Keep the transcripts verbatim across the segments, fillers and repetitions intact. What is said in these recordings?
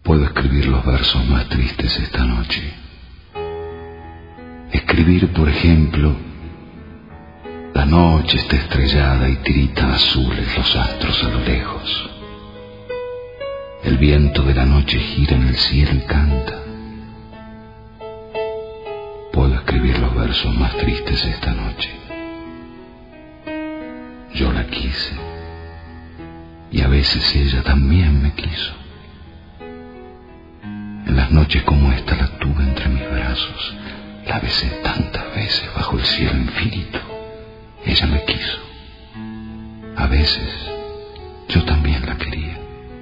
Puedo escribir los versos más tristes esta noche. Escribir, por ejemplo, la noche está estrellada y tiritan azules los astros a lo lejos. El viento de la noche gira en el cielo y canta. Puedo escribir los versos más tristes esta noche. Yo la quise y a veces ella también me quiso. En las noches como esta la tuve entre mis brazos, la besé tantas veces bajo el cielo infinito. Ella me quiso. A veces yo también la quería.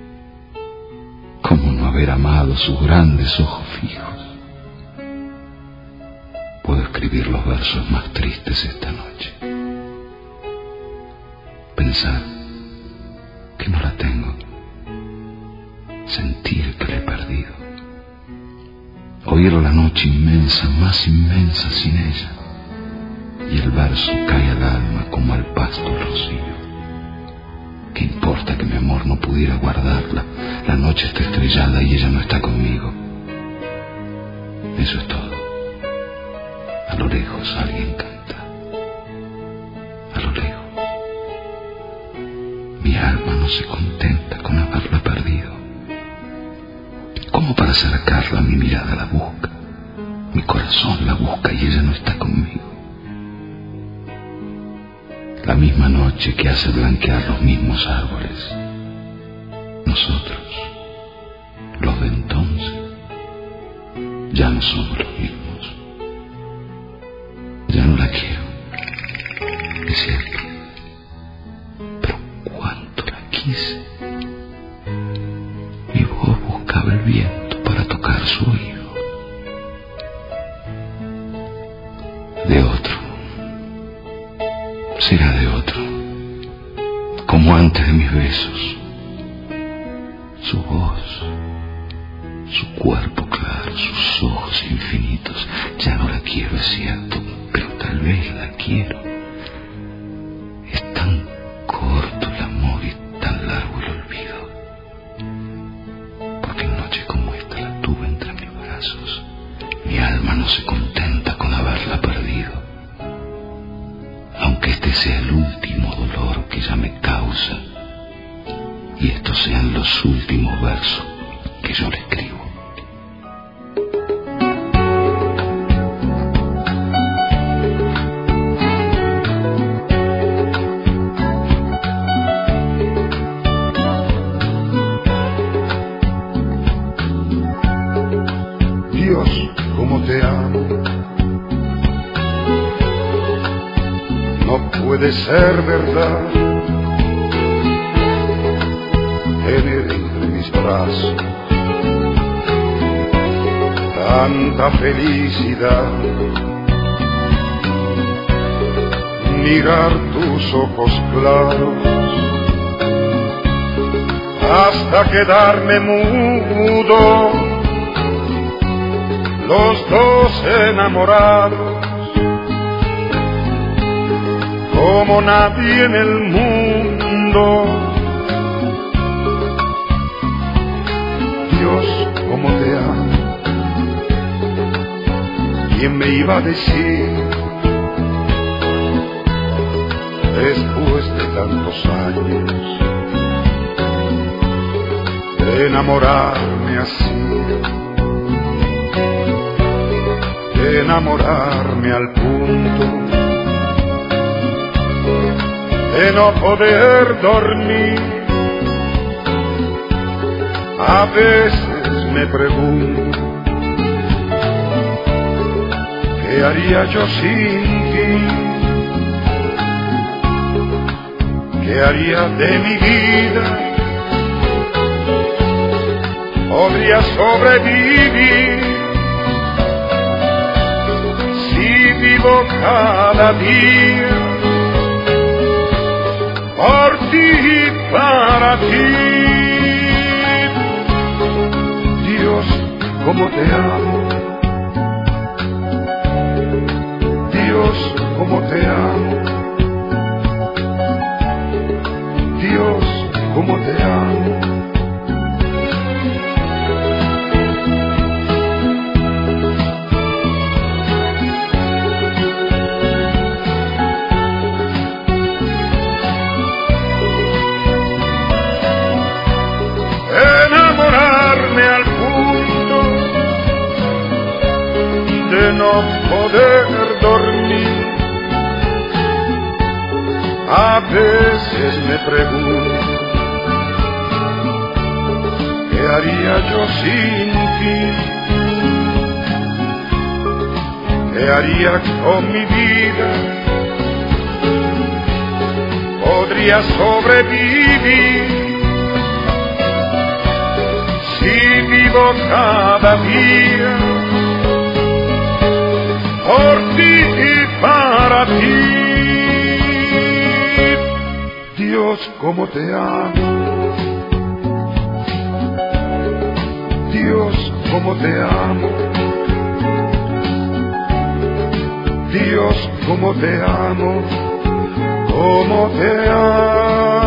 ¿Cómo no haber amado sus grandes ojos fijos? Puedo escribir los versos más tristes esta noche. Pensar que no la tengo. Sentir que la he perdido. Oír la noche inmensa, más inmensa sin ella. Y el verso cae al alma como al pasto el rocío. ¿Qué importa que mi amor no pudiera guardarla? La noche está estrellada y ella no está conmigo. Eso es todo. A lo lejos alguien canta. A lo lejos. Mi alma no se contenta con haberla perdido. Como para acercarla, mi mirada la busca. Mi corazón la busca y ella no está conmigo. La misma noche que hace blanquear los mismos árboles. Nosotros, los de entonces, ya no somos los mismos. Ya no la quiero, es cierto, pero cuánto la quise. Mi voz buscaba el viento para tocar su oído. De otro, será de otro, como antes de mis besos. Su voz, su cuerpo claro, sus ojos infinitos. Ya no la quiero, es cierto, pero tal vez la quiero. Es tan corto el amor y tan largo el olvido. Porque en noche como esta la tuve entre mis brazos. Mi alma no se contenta con haberla perdido. Aunque este sea el último dolor que ella me causa, y estos sean los últimos versos que yo le escribo. Dios, cómo te amo. No puede ser verdad tener entre mis brazos tanta felicidad. Mirar tus ojos claros hasta quedarme mudo, los dos enamorados como nadie en el mundo. Dios, cómo te amo. ¿Quién me iba a decir, después de tantos años, de enamorarme así, de enamorarme al punto de no poder dormir? A veces me pregunto, ¿qué haría yo sin ti? ¿Qué haría de mi vida? ¿Podría sobrevivir si vivo cada día por ti y para ti? Dios, cómo te amo. Dios, cómo te amo. Dios, cómo te amo. no poder dormir. A veces me pregunto, ¿qué haría yo sin ti? ¿Qué haría con mi vida? ¿Podría sobrevivir si vivo cada día por ti y para ti? Dios, cómo te amo. Dios, cómo te amo. Dios, cómo te amo. Cómo te amo.